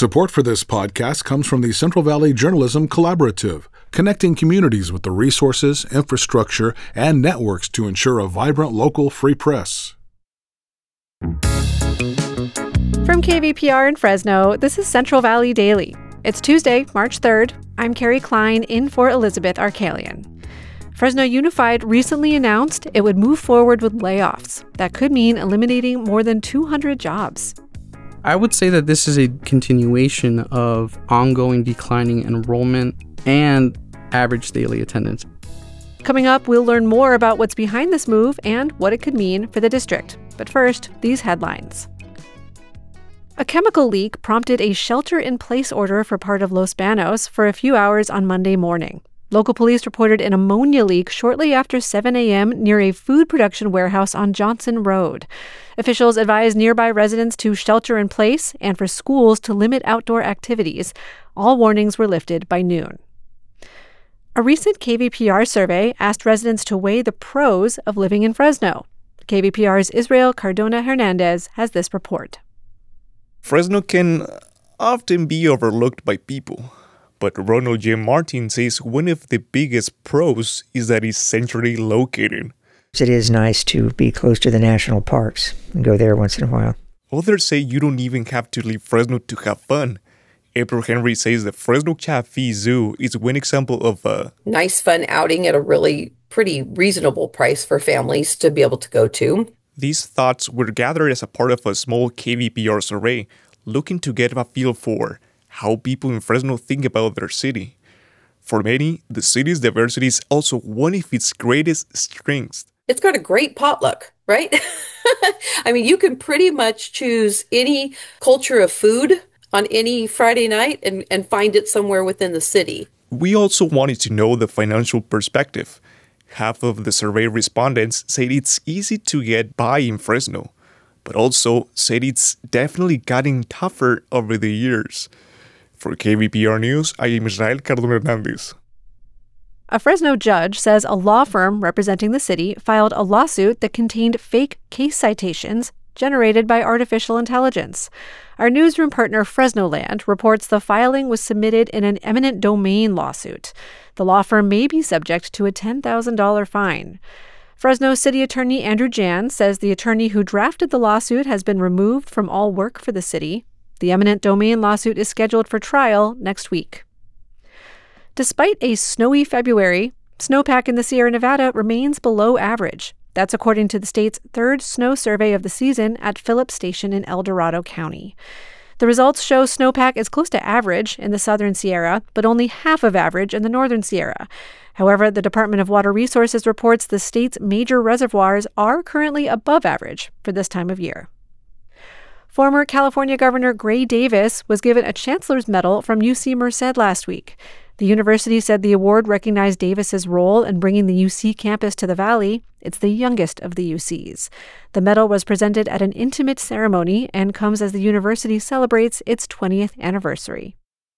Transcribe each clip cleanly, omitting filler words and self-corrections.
Support for this podcast comes from the Central Valley Journalism Collaborative, connecting communities with the resources, infrastructure, and networks to ensure a vibrant local free press. From KVPR in Fresno, this is Central Valley Daily. It's Tuesday, March 3rd. I'm Carrie Klein in for Elizabeth Arkalian. Fresno Unified recently announced it would move forward with layoffs. That could mean eliminating more than 200 jobs. I would say that this is a continuation of ongoing declining enrollment and average daily attendance. Coming up, we'll learn more about what's behind this move and what it could mean for the district. But first, these headlines. A chemical leak prompted a shelter-in-place order for part of Los Banos for a few hours on Monday morning. Local police reported an ammonia leak shortly after 7 a.m. near a food production warehouse on Johnson Road. Officials advised nearby residents to shelter in place and for schools to limit outdoor activities. All warnings were lifted by noon. A recent KVPR survey asked residents to weigh the pros of living in Fresno. KVPR's Israel Cardona Hernandez has this report. Fresno can often be overlooked by people. But Ronald J. Martin says one of the biggest pros is that it's centrally located. It is nice to be close to the national parks and go there once in a while. Others say you don't even have to leave Fresno to have fun. April Henry says the Fresno Chaffee Zoo is one example of a nice fun outing at a really pretty reasonable price for families to be able to go to. These thoughts were gathered as a part of a small KVPR survey looking to get a feel for how people in Fresno think about their city. For many, the city's diversity is also one of its greatest strengths. It's got a great potluck, right? I mean, you can pretty much choose any culture of food on any Friday night and find it somewhere within the city. We also wanted to know the financial perspective. Half of the survey respondents said it's easy to get by in Fresno, but also said it's definitely gotten tougher over the years. For KVPR News, I am Israel Cardona Hernandez. A Fresno judge says a law firm representing the city filed a lawsuit that contained fake case citations generated by artificial intelligence. Our newsroom partner Fresnoland reports the filing was submitted in an eminent domain lawsuit. The law firm may be subject to a $10,000 fine. Fresno City Attorney Andrew Jan says the attorney who drafted the lawsuit has been removed from all work for the city. The eminent domain lawsuit is scheduled for trial next week. Despite a snowy February, snowpack in the Sierra Nevada remains below average. That's according to the state's third snow survey of the season at Phillips Station in El Dorado County. The results show snowpack is close to average in the southern Sierra, but only half of average in the northern Sierra. However, the Department of Water Resources reports the state's major reservoirs are currently above average for this time of year. Former California Governor Gray Davis was given a Chancellor's Medal from UC Merced last week. The university said the award recognized Davis's role in bringing the UC campus to the valley. It's the youngest of the UCs. The medal was presented at an intimate ceremony and comes as the university celebrates its 20th anniversary.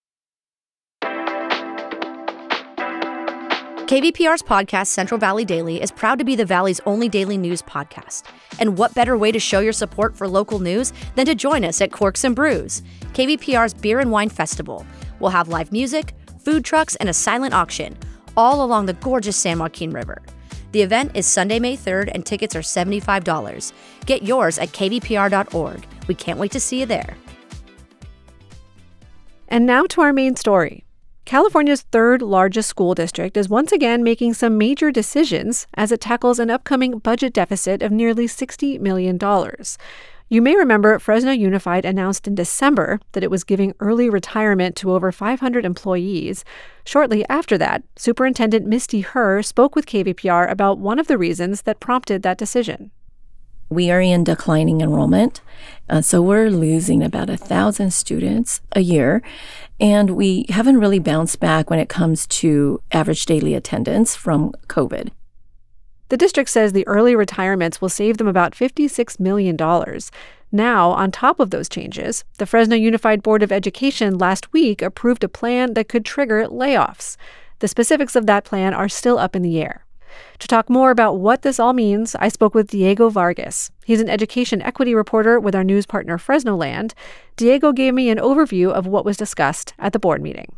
KVPR's podcast, Central Valley Daily, is proud to be the Valley's only daily news podcast. And what better way to show your support for local news than to join us at Corks and Brews, KVPR's Beer and Wine Festival. We'll have live music, food trucks, and a silent auction, all along the gorgeous San Joaquin River. The event is Sunday, May 3rd, and tickets are $75. Get yours at kvpr.org. We can't wait to see you there. And now to our main story. California's third largest school district is once again making some major decisions as it tackles an upcoming budget deficit of nearly $60 million. You may remember Fresno Unified announced in December that it was giving early retirement to over 500 employees. Shortly after that, Superintendent Misty Herr spoke with KVPR about one of the reasons that prompted that decision. We are in declining enrollment, so we're losing about 1,000 students a year, and we haven't really bounced back when it comes to average daily attendance from COVID. The district says the early retirements will save them about $56 million. Now, on top of those changes, the Fresno Unified Board of Education last week approved a plan that could trigger layoffs. The specifics of that plan are still up in the air. To talk more about what this all means, I spoke with Diego Vargas. He's an education equity reporter with our news partner Fresno Land. Diego gave me an overview of what was discussed at the board meeting.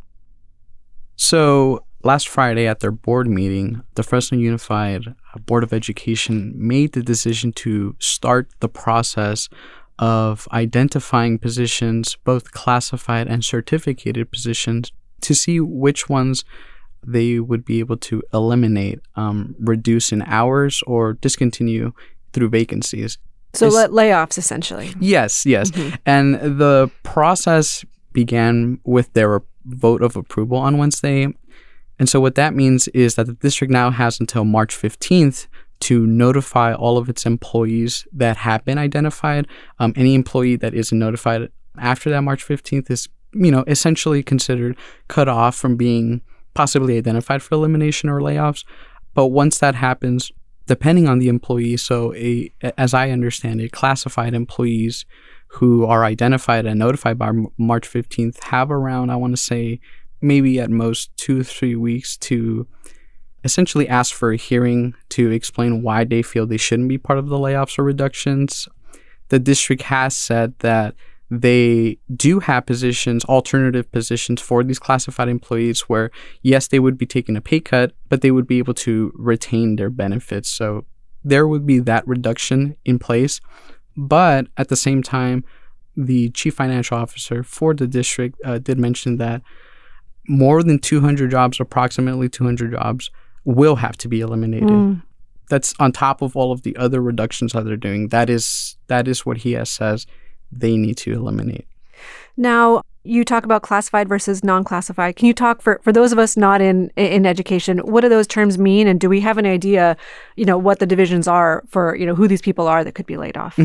So last Friday at their board meeting, the Fresno Unified Board of Education made the decision to start the process of identifying positions, both classified and certificated positions, to see which ones they would be able to eliminate, reduce in hours, or discontinue through vacancies. So layoffs, essentially. Yes. Mm-hmm. And the process began with their vote of approval on Wednesday. And so what that means is that the district now has until March 15th to notify all of its employees that have been identified. Any employee that isn't notified after that March 15th is, essentially considered cut off from being possibly identified for elimination or layoffs. But once that happens, depending on the employee, so as I understand it, classified employees who are identified and notified by March 15th have around, I want to say, maybe at most 2 to 3 weeks to essentially ask for a hearing to explain why they feel they shouldn't be part of the layoffs or reductions. The district has said that they do have positions, alternative positions for these classified employees where, yes, they would be taking a pay cut, but they would be able to retain their benefits. So there would be that reduction in place. But at the same time, the chief financial officer for the district did mention that more than 200 jobs, approximately 200 jobs, will have to be eliminated. That's on top of all of the other reductions that they're doing. That is what he says they need to eliminate. Now, you talk about classified versus non-classified. Can you talk for those of us not in education, what do those terms mean? And do we have an idea, what the divisions are for, who these people are that could be laid off?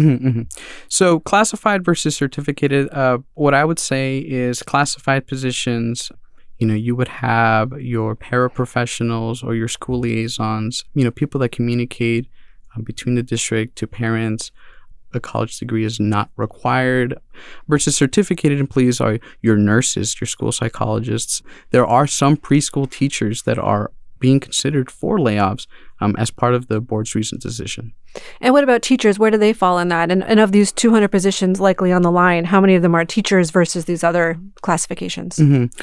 So classified versus certificated, what I would say is classified positions, you would have your paraprofessionals or your school liaisons, people that communicate between the district to parents. A college degree is not required. Versus certificated employees are your nurses, your school psychologists. There are some preschool teachers that are being considered for layoffs as part of the board's recent decision. And what about teachers? Where do they fall in that? And of these 200 positions likely on the line, how many of them are teachers versus these other classifications?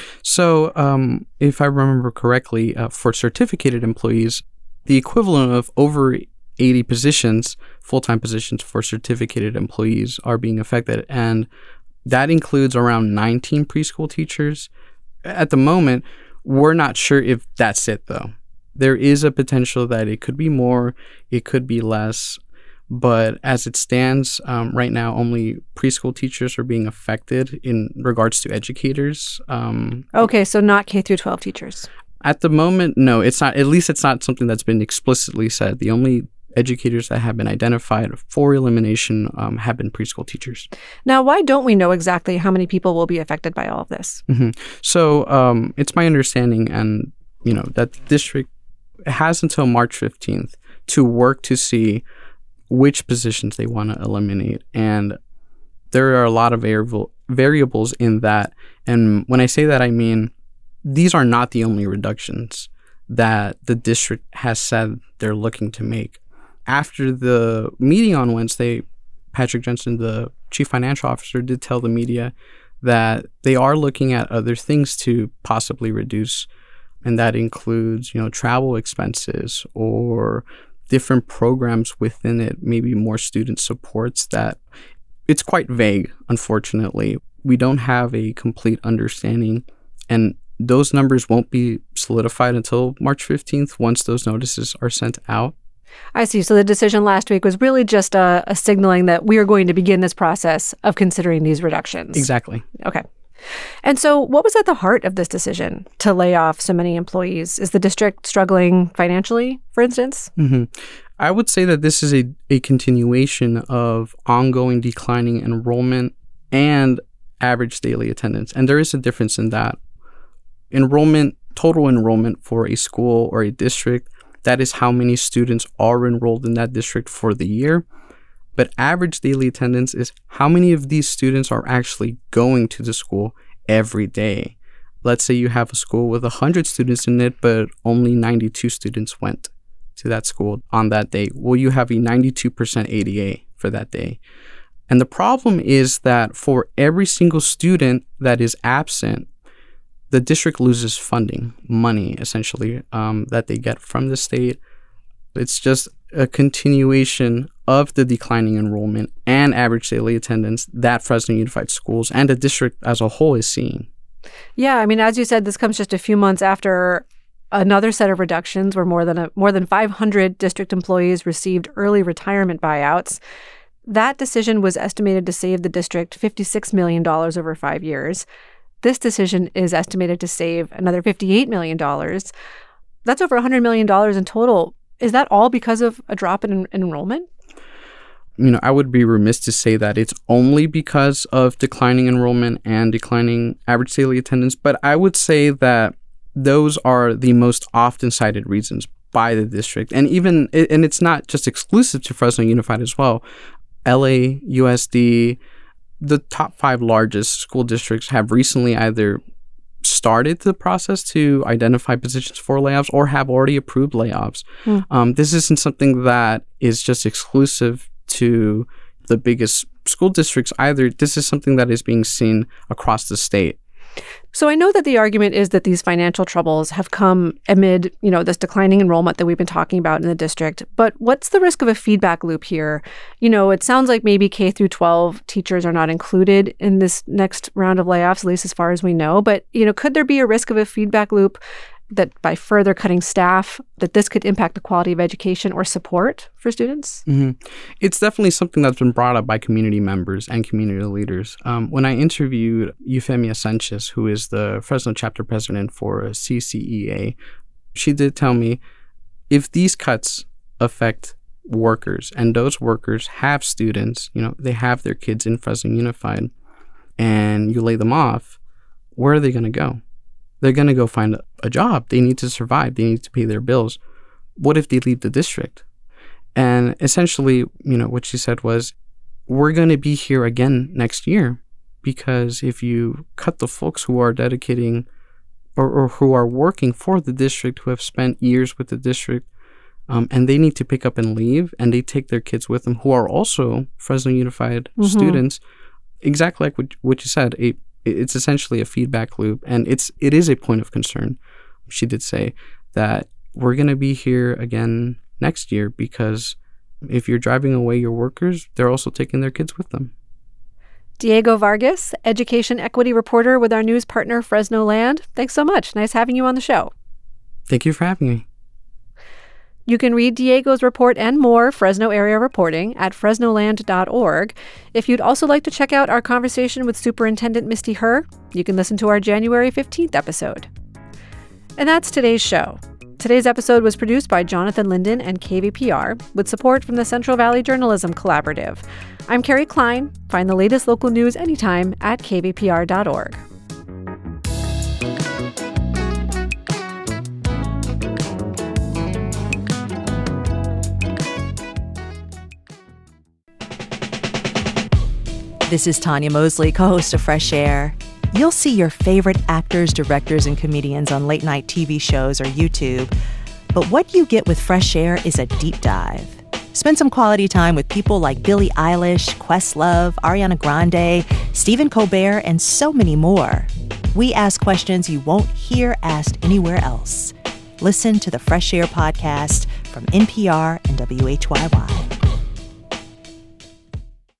So if I remember correctly, for certificated employees, the equivalent of over 80 positions, full-time positions for certificated employees are being affected. And that includes around 19 preschool teachers. At the moment, we're not sure if that's it, though. There is a potential that it could be more, it could be less. But as it stands right now, only preschool teachers are being affected in regards to educators. Okay, so not K through 12 teachers. At the moment, no, it's not. At least it's not something that's been explicitly said. The only educators that have been identified for elimination have been preschool teachers. Now, why don't we know exactly how many people will be affected by all of this? So it's my understanding that the district has until March 15th to work to see which positions they want to eliminate. And there are a lot of variables in that. And when I say that, I mean, these are not the only reductions that the district has said they're looking to make. After the meeting on Wednesday, Patrick Jensen, the chief financial officer, did tell the media that they are looking at other things to possibly reduce. And that includes, travel expenses or different programs within it, maybe more student supports. That it's quite vague, unfortunately. We don't have a complete understanding, and those numbers won't be solidified until March 15th once those notices are sent out. I see. So the decision last week was really just a signaling that we are going to begin this process of considering these reductions. Exactly. Okay. And so what was at the heart of this decision to lay off so many employees? Is the district struggling financially, for instance? I would say that this is a continuation of ongoing declining enrollment and average daily attendance. And there is a difference in that. Total enrollment for a school or a district, that is how many students are enrolled in that district for the year. But average daily attendance is how many of these students are actually going to the school every day. Let's say you have a school with 100 students in it, but only 92 students went. to that school on that day, well, you have a 92% ADA for that day. And the problem is that for every single student that is absent, the district loses funding, money, essentially, that they get from the state. It's just a continuation of the declining enrollment and average daily attendance that Fresno Unified Schools and the district as a whole is seeing. Yeah, I mean, as you said, this comes just a few months after another set of reductions where more than 500 district employees received early retirement buyouts. That decision was estimated to save the district $56 million over 5 years. This decision is estimated to save another $58 million. That's over $100 million in total. Is that all because of a drop in enrollment? I would be remiss to say that it's only because of declining enrollment and declining average daily attendance, but I would say that those are the most often cited reasons by the district. And it's not just exclusive to Fresno Unified as well. LA, USD, the top 5 largest school districts have recently either started the process to identify positions for layoffs or have already approved layoffs. This isn't something that is just exclusive to the biggest school districts either. This is something that is being seen across the state. So I know that the argument is that these financial troubles have come amid, this declining enrollment that we've been talking about in the district. But what's the risk of a feedback loop here? It sounds like maybe K through 12 teachers are not included in this next round of layoffs, at least as far as we know. But, could there be a risk of a feedback loop that by further cutting staff, that this could impact the quality of education or support for students? It's definitely something that's been brought up by community members and community leaders. When I interviewed Eufemia Sanchez, who is the Fresno chapter president for CCEA, she did tell me if these cuts affect workers and those workers have students, they have their kids in Fresno Unified, and you lay them off, where are they going to go? They're going to go find a job. They need to survive. They need to pay their bills. What if they leave the district? And essentially, what she said was, we're going to be here again next year, because if you cut the folks who are dedicating or who are working for the district, who have spent years with the district, and they need to pick up and leave, and they take their kids with them who are also Fresno Unified students, exactly like what you said, it's essentially a feedback loop, and it is a point of concern. She did say that we're going to be here again next year because if you're driving away your workers, they're also taking their kids with them. Diego Vargas, education equity reporter with our news partner Fresno Land. Thanks so much. Nice having you on the show. Thank you for having me. You can read Diego's report and more Fresno area reporting at fresnoland.org. If you'd also like to check out our conversation with Superintendent Misty Herr, you can listen to our January 15th episode. And that's today's show. Today's episode was produced by Jonathan Linden and KVPR with support from the Central Valley Journalism Collaborative. I'm Carrie Klein. Find the latest local news anytime at kvpr.org. This is Tanya Mosley, co-host of Fresh Air. You'll see your favorite actors, directors, and comedians on late-night TV shows or YouTube. But what you get with Fresh Air is a deep dive. Spend some quality time with people like Billie Eilish, Questlove, Ariana Grande, Stephen Colbert, and so many more. We ask questions you won't hear asked anywhere else. Listen to the Fresh Air podcast from NPR and WHYY.